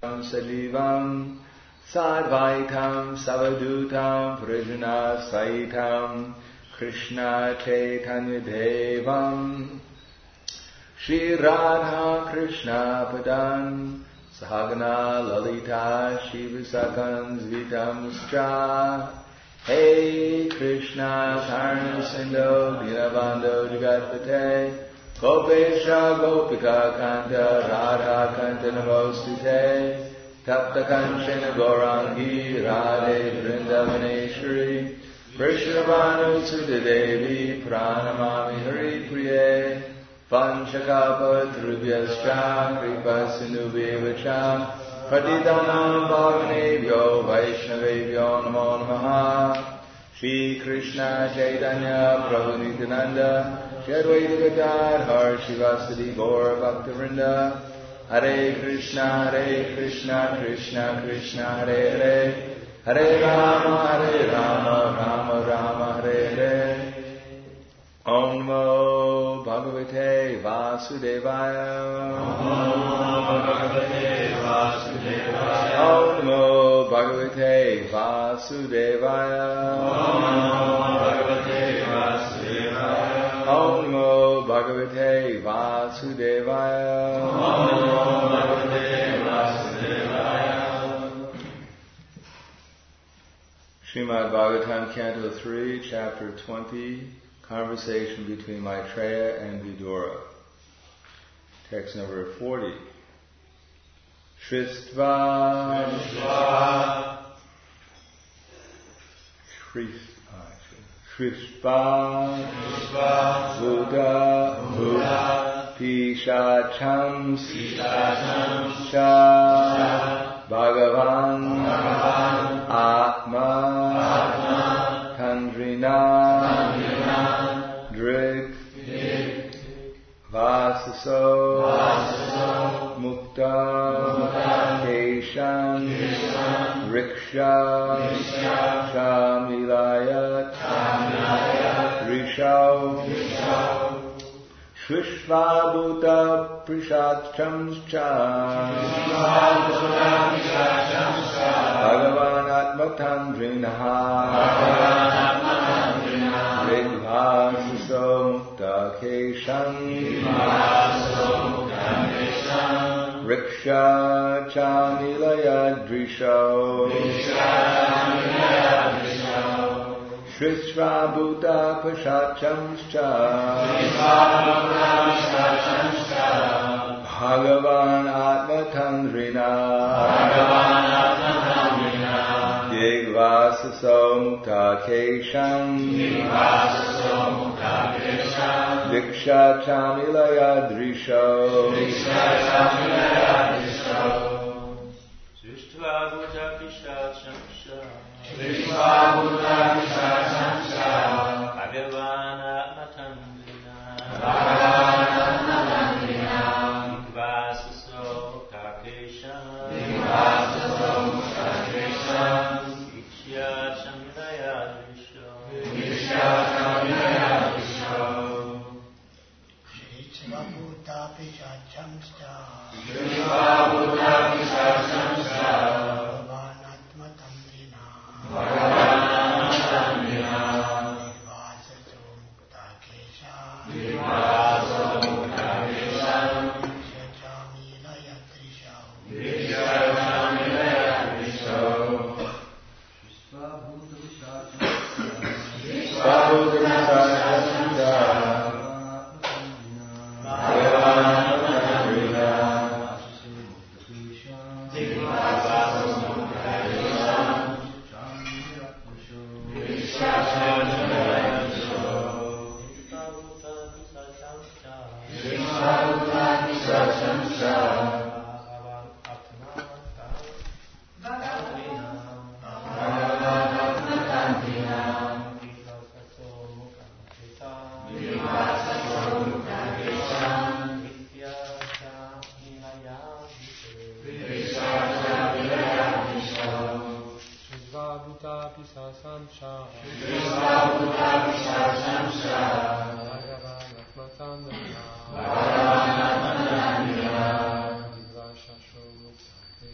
Salivam Sadvaitam Savadutam Prajana Saitam Krishna Chaitanya Devam Shri Radha Krishna Padan Sahagana Lalita Shivasakan Zvitam Hey Krishna Karna Sindho Dinabando Jagatpate Gopesha Gopika Kanta Radha Kanta Namostute Tapta Kanchana Gaurangi Radhe Vrindavaneshwari Vrishnavanu Sudadevi Pranamami Hari Priye Vanchakapa Drubhyascha Kripa Sindhubhyevacha Patitanam Bhavanebhyo Vaishnavebhyo Namo Namaha Shri Krishna Chaitanya Prabhu Nityananda Shri Advaita Gadadhar Shivasadi Gaura Bhaktivinoda Hare Krishna Krishna Krishna Hare Hare Hare Rama Rama Rama Hare Hare Om Namo Bhagavate Vasudevaya Om Namo Bhagavate Vasudevaya Om Namo Bhagavate Vasudevaya Srimad Bhagavatam Canto 3, Chapter 20, Conversation between Maitreya and Vidura. Text number 40. Shristva Buddha Pishacham Sha Bhagavan Atma Tandrina Drik Vasaso Mukta Keshan Riksha Shamilayat Rishau Shrishvabhuta Prishachamscha Bhagavan Atmatandrinaha Rigvasaso Mukta Keshan Riksha Chamilaya Drisho Shrishvabhuta Prishachamscha Bhagavan Atmatandrina Digvasaso Mukta Keshan Diksha Chamilaya Drisho Shrishtvabhuta Pishachamsha Bhagavan Atmatandrina Digvasaso Kakeshan Diksha Chamilaya Drisho Shrishtvabhuta Pishachamscha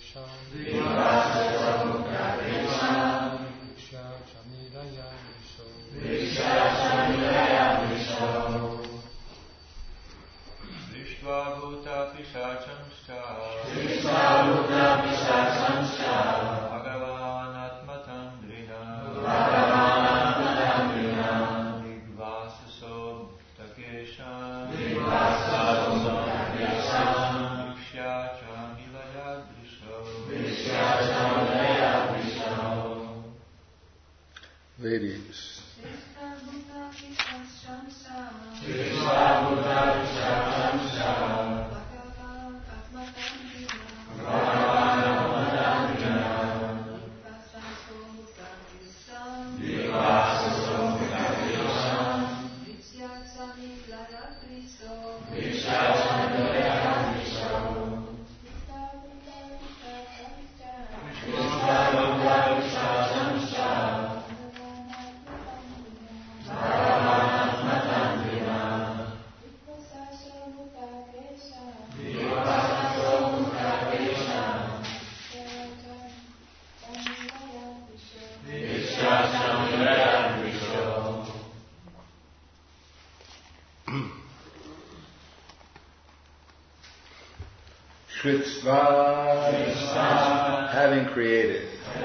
Vishvabhuta Pishachamscha Bhagavan Atmatandrina Vigvasaso Takesham Vikshachamilaya Drisho. Ladies. Shritsva, having created.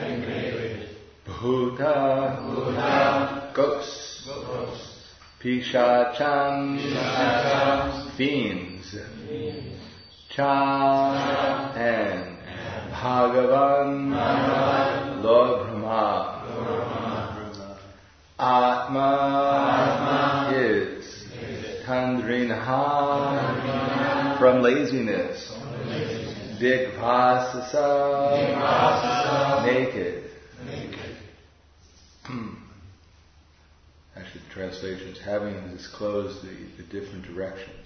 Bhuta, ghosts. Pishacham, fiends. Cha, and Bhagavan, Lord Brahma. Atma is Tandrinha, from laziness. Digvasasa, naked. Actually, the translation is having disclosed the different directions.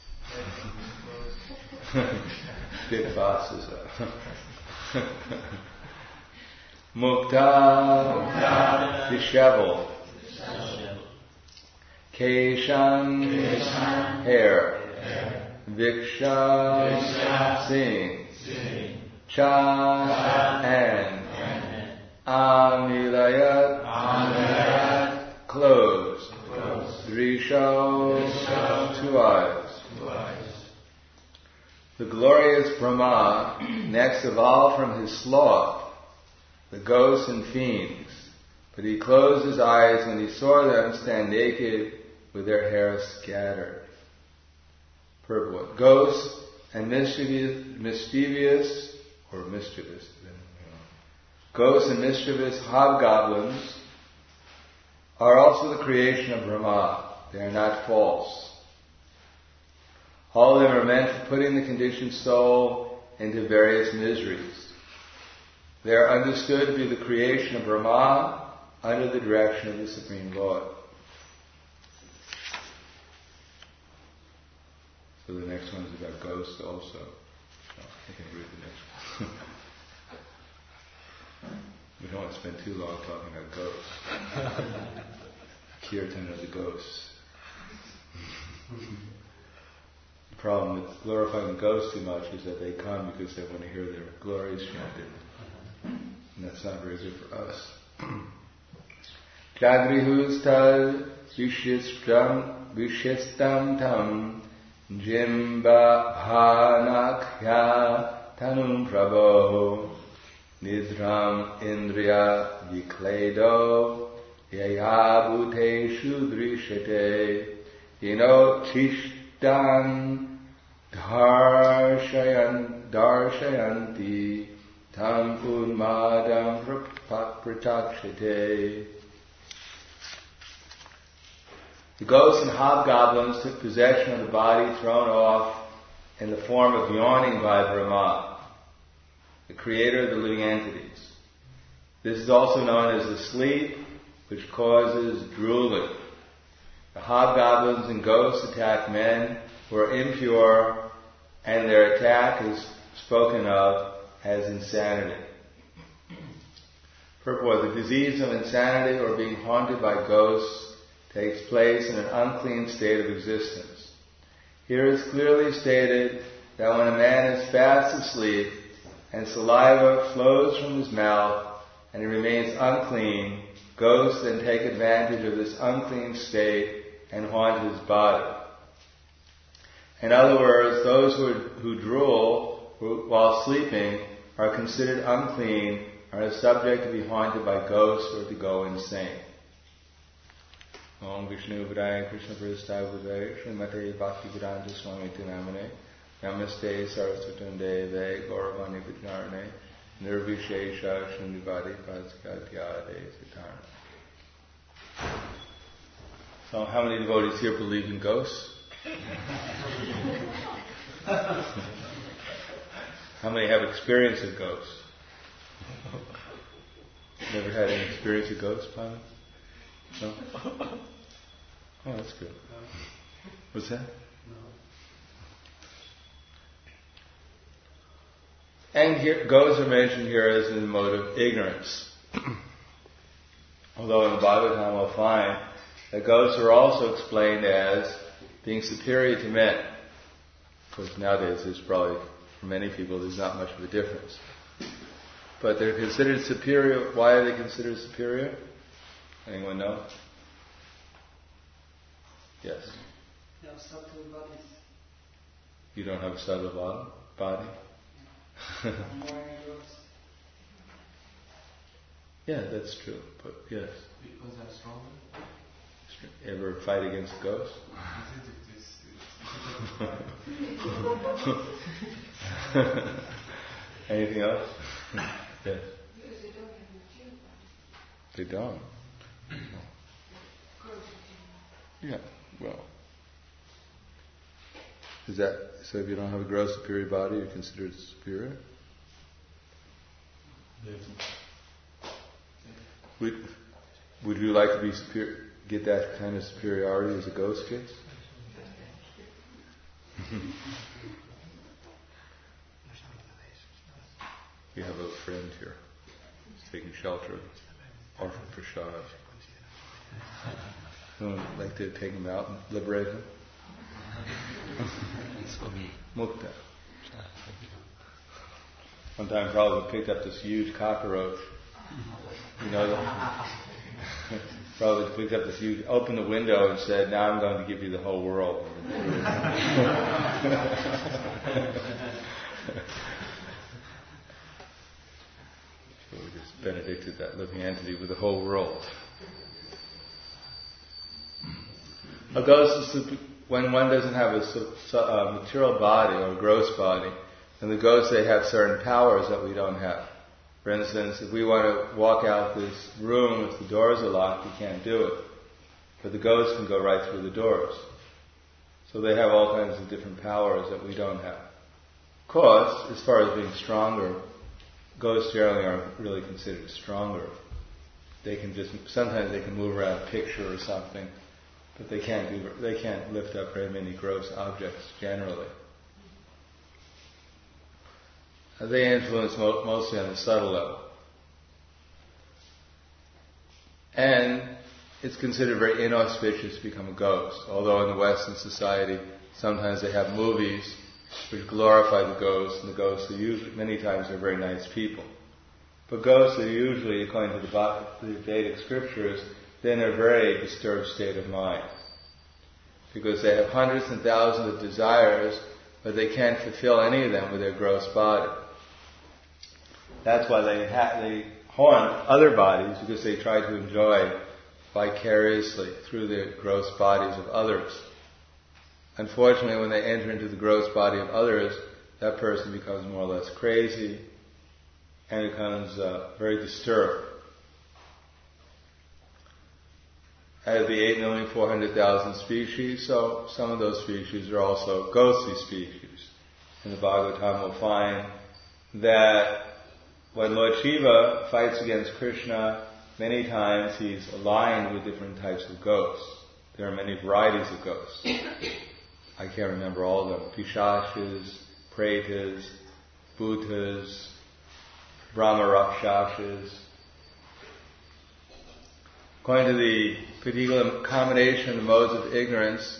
Digvasasa. Mukta, disheveled. Keshan, hair. Viksha, sing. Cha, and. Amilayat, closed. Drisho, two eyes. The glorious Brahma next evolved from his sloth the ghosts and fiends, but he closed his eyes when he saw them stand naked with their hair scattered. Purport. Ghosts and mischievous hobgoblins are also the creation of Brahma. They are not false. All of them are meant for putting the conditioned soul into various miseries. They are understood to be the creation of Brahma under the direction of the Supreme Lord. So the next one is about ghosts also. I can read the next one. We don't want to spend too long talking about ghosts. Kirtan of the ghosts. The problem with glorifying the ghosts too much is that they come because they want to hear their glories chanted. And that's not very good for us. Jagrihustal vishistam tam jimba bhanakya tanum prabho nidram indriya vikledo yayabhuteshu drishate inotishtan darshayanti tam unmadam pratakshate. The ghosts and hobgoblins took possession of the body thrown off in the form of yawning by Brahma, the creator of the living entities. This is also known as the sleep which causes drooling. The hobgoblins and ghosts attack men who are impure, and their attack is spoken of as insanity. Purport: the disease of insanity or being haunted by ghosts takes place in an unclean state of existence. Here is clearly stated that when a man is fast asleep, and saliva flows from his mouth, and he remains unclean, ghosts then take advantage of this unclean state and haunt his body. In other words, those who drool while sleeping are considered unclean, are subject to be haunted by ghosts or to go insane. Om Vishnu Padaya Krishna Prasthaya Budaya Srimate Bhakti Vedanta Swami Namane Namaste Saraswatunde Ve Gauravani Vijnarane Nirvishesha Shunyavadi Paskatyade Siddharna. So how many devotees here believe in ghosts? How many have experience of ghosts? Never had any experience of ghosts, Pam? No? Oh, that's good. What's that? And here, ghosts are mentioned here as in the mode of ignorance. Although in the Bhagavatam we'll find that ghosts are also explained as being superior to men. Of course, nowadays there's probably, for many people, there's not much of a difference. But they're considered superior. Why are they considered superior? Anyone know? Yes. They have subtle bodies. You don't have a subtle body? Yeah, that's true. But yes. Because I'm stronger. Ever fight against ghosts? Anything else? Yes. Because they don't have material bodies. They don't. Yeah, well. Is that so? If you don't have a gross superior body, you're considered superior? Would you like to be superior? Get that kind of superiority as a ghost gets? We have a friend here who's taking shelter, orphan Prashad. Would like to take him out and liberate him? Mukta. One time probably picked up this huge cockroach. You know, probably picked up this huge, opened the window and said, "Now I'm going to give you the whole world." So we just benedicted that living entity with the whole world. A ghost is when one doesn't have a material body or a gross body, and the ghosts, they have certain powers that we don't have. For instance, if we want to walk out this room if the doors are locked, we can't do it. But the ghosts can go right through the doors. So they have all kinds of different powers that we don't have. Of course, as far as being stronger, ghosts generally aren't really considered stronger. They can sometimes they can move around a picture or something, but they can't lift up very many gross objects generally. They influence mostly on the subtle level. And it's considered very inauspicious to become a ghost, although in the Western society sometimes they have movies which glorify the ghosts, and the ghosts are usually, many times, they're very nice people. But ghosts are usually, according to the Vedic scriptures, they're in a very disturbed state of mind. Because they have hundreds and thousands of desires, but they can't fulfill any of them with their gross body. That's why they haunt other bodies, because they try to enjoy vicariously through the gross bodies of others. Unfortunately, when they enter into the gross body of others, that person becomes more or less crazy and becomes very disturbed. Out of the 8,400,000 species, so some of those species are also ghostly species. In the Bhagavatam we'll find that when Lord Shiva fights against Krishna, many times he's aligned with different types of ghosts. There are many varieties of ghosts. I can't remember all of them. Pishachas, Pretas, Bhutas, Brahma Rakshasas. According to the particular combination of the modes of ignorance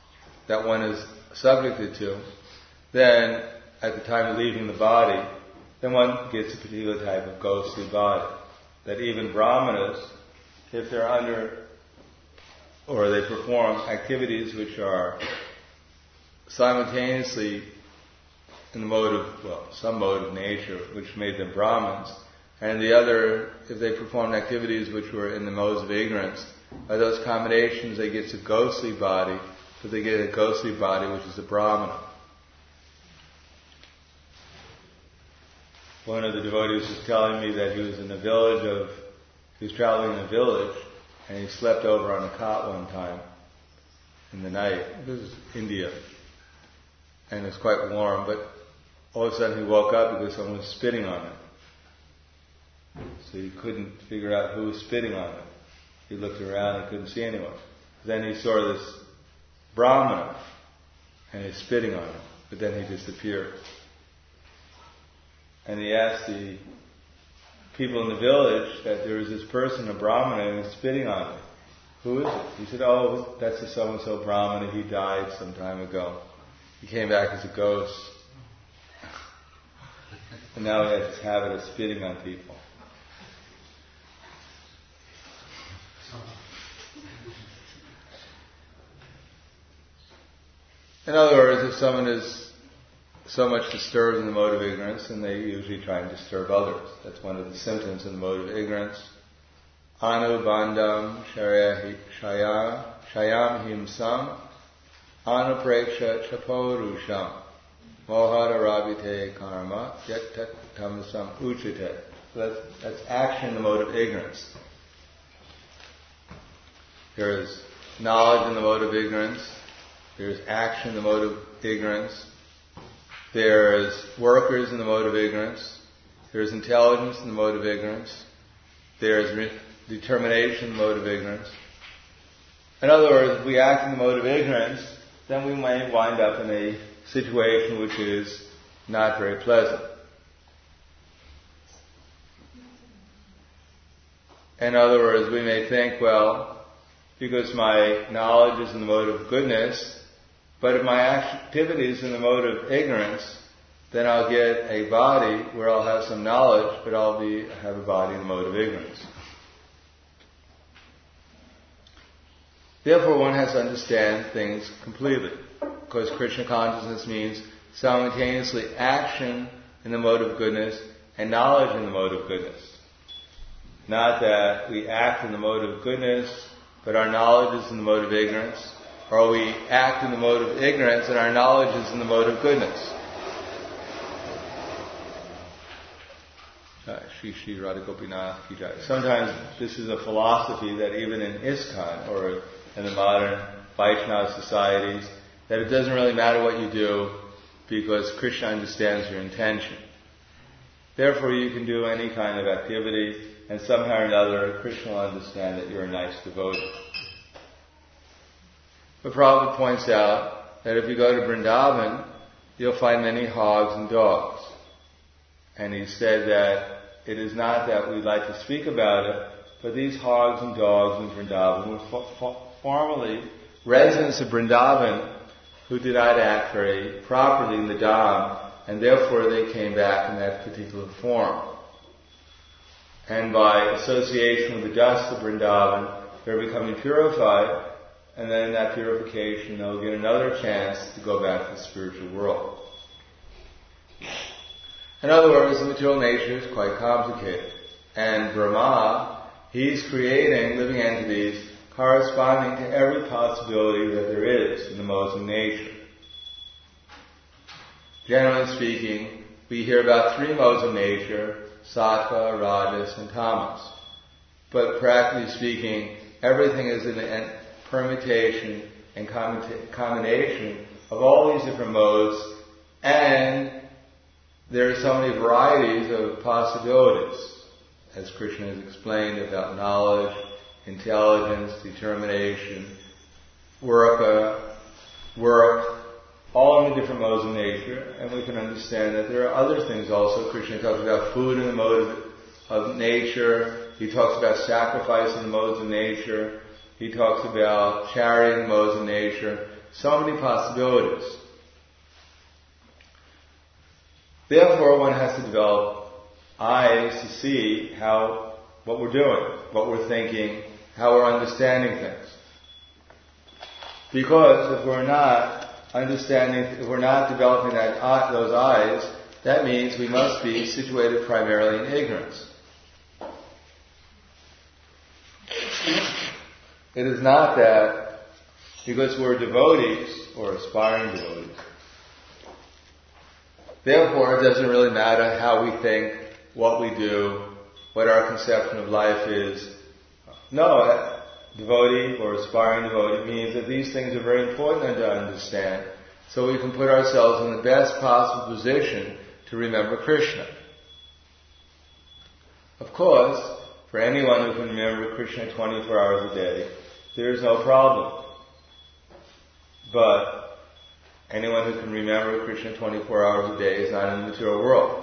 that one is subjected to, then at the time of leaving the body, then one gets a particular type of ghostly body. That even brahmanas, if they're under, or they perform activities which are simultaneously in the mode of, some mode of nature which made them Brahmins, and the other, if they performed activities which were in the modes of ignorance, by those combinations they get a ghostly body, but they get a ghostly body which is a Brahmana. One of the devotees was telling me that he was traveling in a village, and he slept over on a cot one time in the night. This is India. And it was quite warm, but all of a sudden he woke up because someone was spitting on him. So he couldn't figure out who was spitting on him. He looked around and couldn't see anyone. Then he saw this Brahmana, and he's spitting on him, but then he disappeared. And he asked the people in the village that there was this person, a Brahmana, and he was spitting on him. Who is it? He said, oh, that's the so-and-so Brahmana, he died some time ago. He came back as a ghost. And now he has this habit of spitting on people. In other words, if someone is so much disturbed in the mode of ignorance, then they usually try and disturb others. That's one of the symptoms in the mode of ignorance. Anubandham shayam himsam anupreksha chaporusham mohara rabite karma yat tamasam uchite. So that's action in the mode of ignorance. There is knowledge in the mode of ignorance. There is action in the mode of ignorance. There is workers in the mode of ignorance. There is intelligence in the mode of ignorance. There is determination in the mode of ignorance. In other words, if we act in the mode of ignorance, then we may wind up in a situation which is not very pleasant. In other words, we may think, well, because my knowledge is in the mode of goodness, but if my activity is in the mode of ignorance, then I'll get a body where I'll have some knowledge, but I'll have a body in the mode of ignorance. Therefore, one has to understand things completely, because Krishna consciousness means simultaneously action in the mode of goodness and knowledge in the mode of goodness. Not that we act in the mode of goodness, but our knowledge is in the mode of ignorance, or we act in the mode of ignorance and our knowledge is in the mode of goodness. Shri Radha Gopinath Ki Jai. Sometimes this is a philosophy that even in ISKCON or in the modern Vaishnava societies, that it doesn't really matter what you do because Krishna understands your intention. Therefore you can do any kind of activity and somehow or another Krishna will understand that you're a nice devotee. But Prabhupada points out that if you go to Vrindavan, you'll find many hogs and dogs. And he said that it is not that we like to speak about it, but these hogs and dogs in Vrindavan were formerly residents of Vrindavan who did not act very properly in the Dham, and therefore they came back in that particular form. And by association with the dust of Vrindavan, they're becoming purified, and then in that purification they'll get another chance to go back to the spiritual world. In other words, the material nature is quite complicated. And Brahma, he's creating living entities corresponding to every possibility that there is in the modes of nature. Generally speaking, we hear about 3 modes of nature, sattva, rajas, and tamas. But practically speaking, everything is in a permutation and combination of all these different modes, and there are so many varieties of possibilities, as Krishna has explained about knowledge, intelligence, determination, work, all in the different modes of nature, and we can understand that there are other things also. Krishna talks about food in the mode of nature, he talks about sacrifice in the modes of nature, he talks about charity in the modes of nature, so many possibilities. Therefore, one has to develop eyes to see what we're doing, what we're thinking, how we're understanding things. Because if we're not understanding, if we're not developing those eyes, that means we must be situated primarily in ignorance. It is not that because we're devotees or aspiring devotees, therefore it doesn't really matter how we think, what we do, what our conception of life is. No, devotee or aspiring devotee means that these things are very important to understand, so we can put ourselves in the best possible position to remember Krishna. Of course, for anyone who can remember Krishna 24 hours a day, there is no problem. But anyone who can remember Krishna 24 hours a day is not in the material world.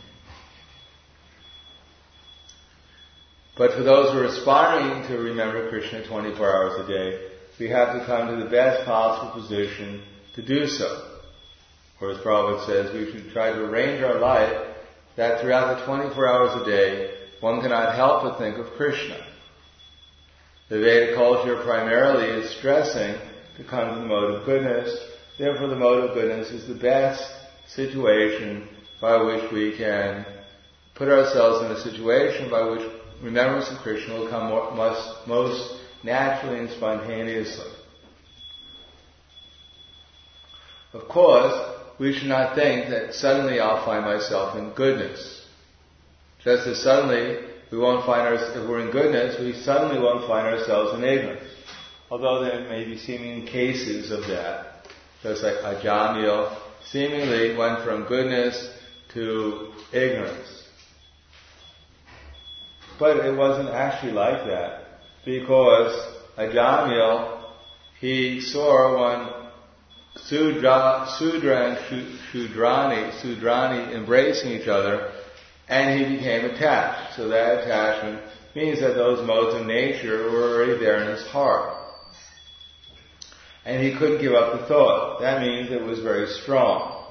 But for those who are aspiring to remember Krishna 24 hours a day, we have to come to the best possible position to do so. Or as Prabhupada says, we should try to arrange our life that throughout the 24 hours a day, one cannot help but think of Krishna. The Vedic culture primarily is stressing to come to the mode of goodness. Therefore, the mode of goodness is the best situation by which we can put ourselves in a situation by which remembrance of Krishna will come most naturally and spontaneously. Of course, we should not think that suddenly I'll find myself in goodness. Just as suddenly we won't find if we're in goodness, we suddenly won't find ourselves in ignorance. Although there may be seeming cases of that. Just like Ajamil seemingly went from goodness to ignorance. But it wasn't actually like that. Because Ajamil, he saw one Sudra and Sudrani embracing each other, and he became attached. So that attachment means that those modes of nature were already there in his heart. And he couldn't give up the thought. That means it was very strong.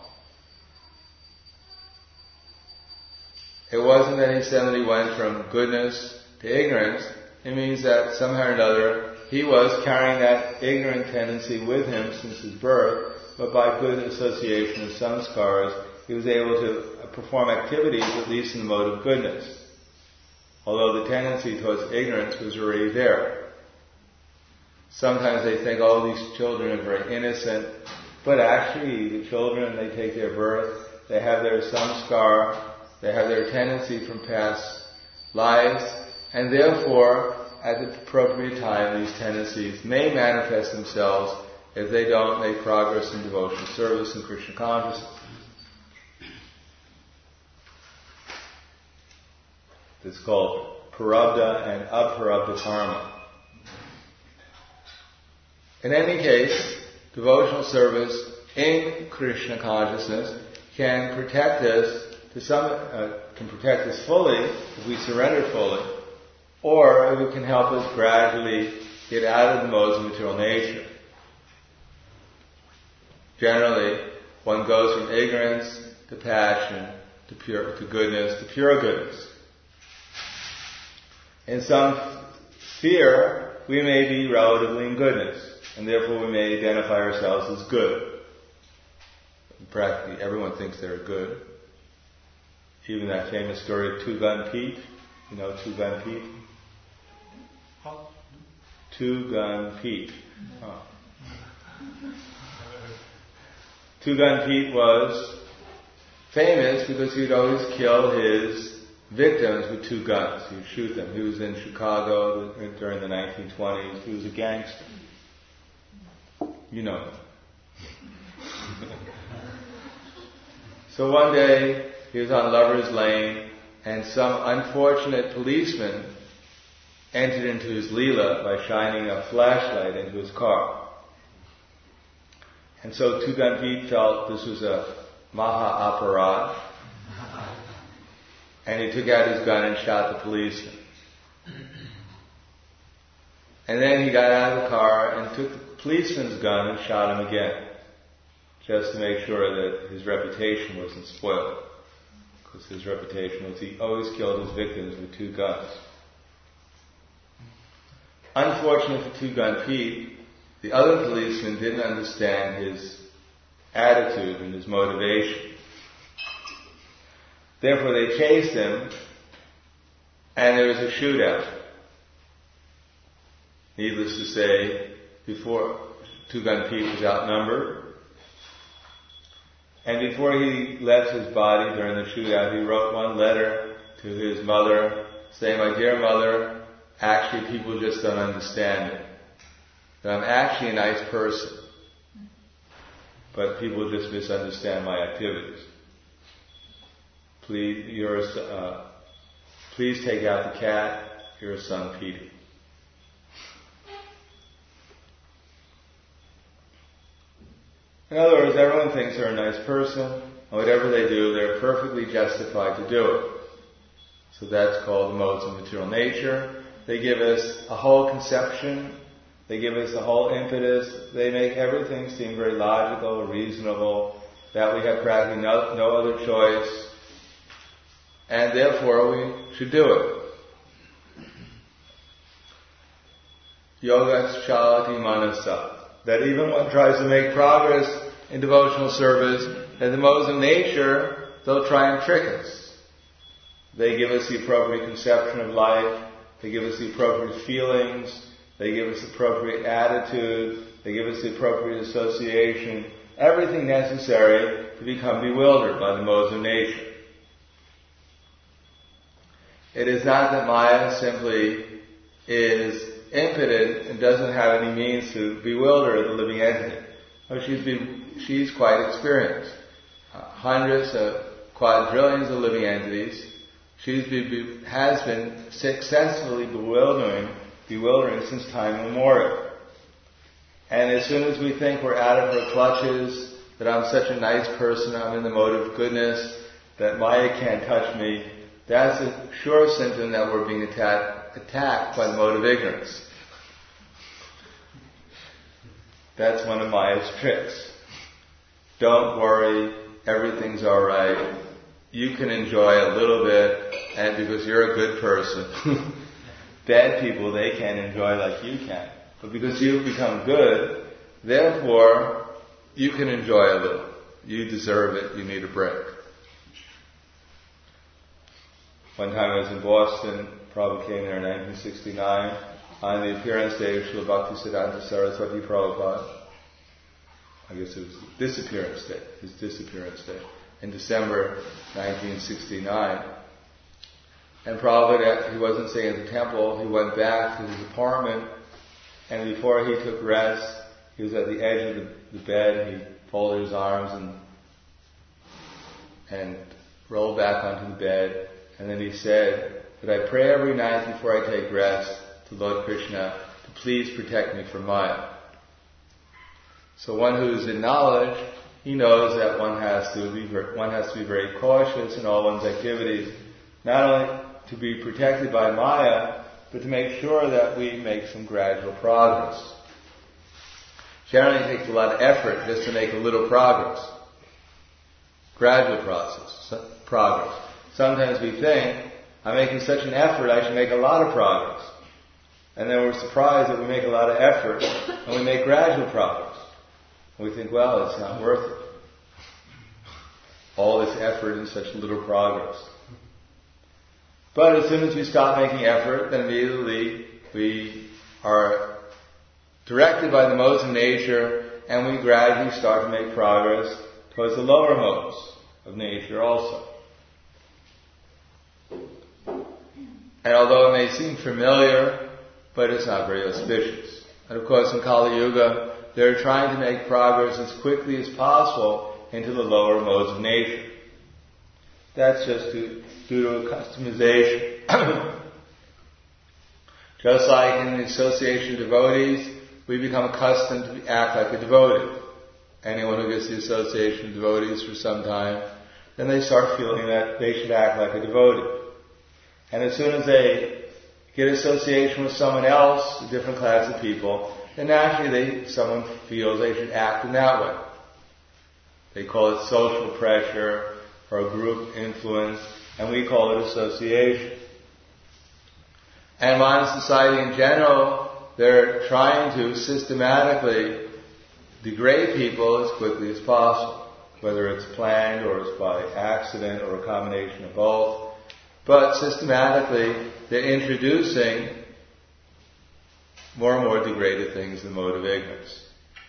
It wasn't that he suddenly went from goodness to ignorance. It means that somehow or another he was carrying that ignorant tendency with him since his birth, but by good association of samskaras, he was able to perform activities at least in the mode of goodness. Although the tendency towards ignorance was already there. Sometimes they think, oh, these children are very innocent, but actually the children, they take their birth, they have their samskar, they have their tendency from past lives, and therefore, at the appropriate time, these tendencies may manifest themselves if they don't make progress in devotional service and Krishna consciousness. It's called parabdha and aparabdha karma. In any case, devotional service in Krishna consciousness can protect us can protect us fully if we surrender fully, or if it can help us gradually get out of the modes of material nature. Generally, one goes from ignorance to passion to goodness to pure goodness. In some sphere, we may be relatively in goodness, and therefore we may identify ourselves as good. Practically everyone thinks they're good. Even that famous story of Two-Gun Pete. You know Two-Gun Pete? Two-Gun Pete. Oh. Two-Gun Pete was famous because he'd always kill his victims with two guns. He'd shoot them. He was in Chicago during the 1920s. He was a gangster. You know him. So one day, he was on Lover's Lane, and some unfortunate policeman entered into his leela by shining a flashlight into his car. And so Two-Gun Pete felt this was a maha aparad, and he took out his gun and shot the policeman. And then he got out of the car and took the policeman's gun and shot him again, just to make sure that his reputation wasn't spoiled. because his reputation was he always killed his victims with 2 guns. Unfortunately for Two Gun Pete, the other policemen didn't understand his attitude and his motivation. Therefore they chased him, and there was a shootout. Needless to say, before Two Gun Pete was outnumbered, and before he left his body during the shootout, he wrote one letter to his mother saying, "My dear mother, actually people just don't understand it. That I'm actually a nice person, but people just misunderstand my activities. Please take out the cat, your son Peter." In other words, everyone thinks they're a nice person, and whatever they do, they're perfectly justified to do it. So that's called the modes of material nature. They give us a whole conception, they give us a whole impetus, they make everything seem very logical, reasonable, that we have practically no other choice, and therefore we should do it. Yoga chalati manasa. That even one tries to make progress in devotional service, in the modes of nature, they'll try and trick us. They give us the appropriate conception of life, they give us the appropriate feelings, they give us appropriate attitude, they give us the appropriate association, everything necessary to become bewildered by the modes of nature. It is not that Maya simply is impotent and doesn't have any means to bewilder the living entity. Oh, she's quite experienced. Hundreds of quadrillions of living entities. She has been successfully bewildering since time immemorial. And as soon as we think we're out of her clutches, that I'm such a nice person, I'm in the mode of goodness, that Maya can't touch me, that's a sure symptom that we're being attacked by the mode of ignorance. That's one of Maya's tricks. Don't worry, everything's alright. You can enjoy a little bit, and because you're a good person, bad people, they can't enjoy like you can. But because you've become good, therefore, you can enjoy a little. You deserve it, you need a break. One time I was in Boston, Prabhupada came there in 1969, on the appearance day of Srila Bhaktisiddhanta Saraswati Prabhupada. I guess it was his disappearance day, in December 1969. And Prabhupada, he wasn't staying at the temple, he went back to his apartment, and before he took rest, he was at the edge of the bed, he folded his arms and rolled back onto the bed, and then he said that I pray every night before I take rest to Lord Krishna to please protect me from Maya. So one who's in knowledge, he knows that one has to be very cautious in all one's activities, not only to be protected by Maya, but to make sure that we make some gradual progress. Generally it takes a lot of effort just to make a little progress. Gradual progress. Sometimes we think, I'm making such an effort, I should make a lot of progress. And then we're surprised that we make a lot of effort and we make gradual progress. And we think, well, it's not worth it. All this effort and such little progress. But as soon as we stop making effort, then immediately we are directed by the modes of nature and we gradually start to make progress towards the lower modes of nature also. And although it may seem familiar, but it's not very auspicious. And of course in Kali Yuga, they're trying to make progress as quickly as possible into the lower modes of nature. That's just due to customization. Just like in the association of devotees, we become accustomed to act like a devotee. Anyone who gets the association of devotees for some time, then they start feeling that they should act like a devotee. And as soon as they get association with someone else, a different class of people, then naturally someone feels they should act in that way. They call it social pressure, or a group influence, and we call it association. And modern society in general, they're trying to systematically degrade people as quickly as possible, whether it's planned or it's by accident or a combination of both. But systematically, they're introducing more and more degraded things in the mode of ignorance.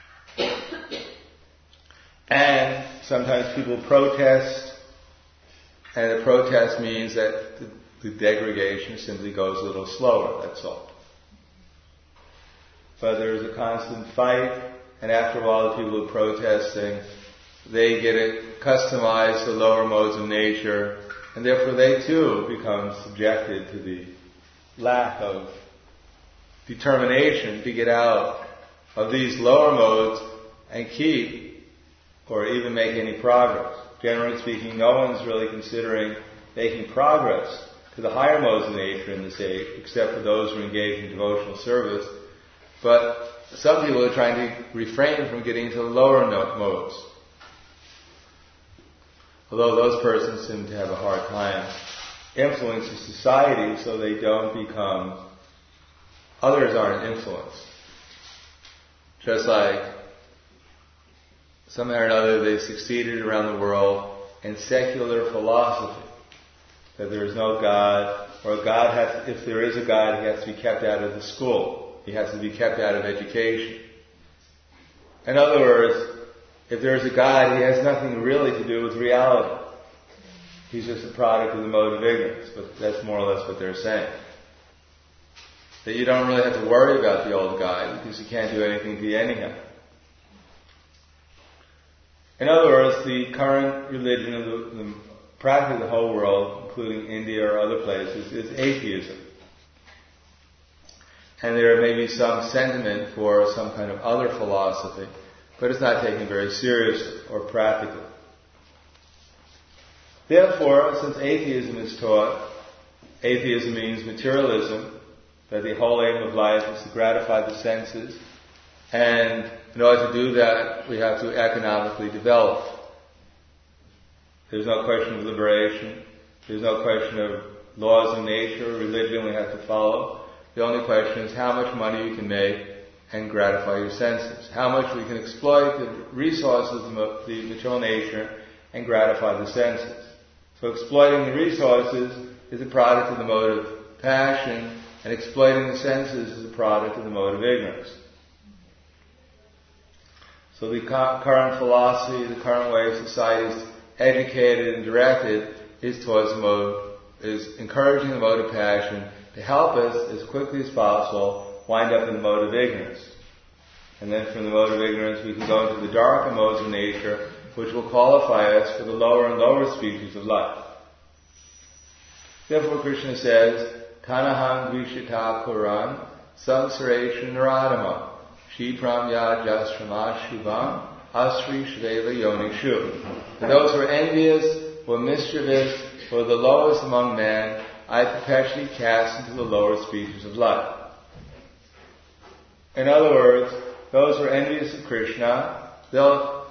And sometimes people protest, and the protest means that the degradation simply goes a little slower, that's all. But there's a constant fight, and after a while the people who are protesting, they get it customized to lower modes of nature, and therefore they too become subjected to the lack of determination to get out of these lower modes and keep or even make any progress. Generally speaking, no one's really considering making progress to the higher modes of nature in this age, except for those who engage in devotional service. But some people are trying to refrain from getting to the lower modes. Although those persons seem to have a hard time influencing society so they don't become, others aren't influenced. Just like somehow or another they succeeded around the world in secular philosophy, that there is no God, or God has, if there is a God, he has to be kept out of the school. He has to be kept out of education. In other words, if there is a God, he has nothing really to do with reality. He's just a product of the mode of ignorance. But that's more or less what they're saying. That you don't really have to worry about the old guy because he can't do anything to you anyhow. In other words, the current religion of the practically the whole world, including India or other places, is atheism. And there may be some sentiment for some kind of other philosophy, but it's not taken very seriously or practically. Therefore, since atheism is taught, atheism means materialism, that the whole aim of life is to gratify the senses, and in order to do that, we have to economically develop. There's no question of liberation. There's no question of laws of nature, religion we have to follow. The only question is how much money you can make and gratify your senses. How much we can exploit the resources of the material nature and gratify the senses. So exploiting the resources is a product of the mode of passion, and exploiting the senses is a product of the mode of ignorance. So the current philosophy, the current way society is educated and directed is towards the mode, is encouraging the mode of passion to help us as quickly as possible wind up in the mode of ignorance. And then from the mode of ignorance we can go into the darker modes of nature, which will qualify us for the lower and lower species of life. Therefore Krishna says, Kanaham Dvishita Puran Samsaresha Naradama Shipram Yajasrama Shubham Asri Shvela Yonishu. For those who are envious or mischievous or the lowest among men, I perpetually cast into the lower species of life. In other words, those who are envious of Krishna, they'll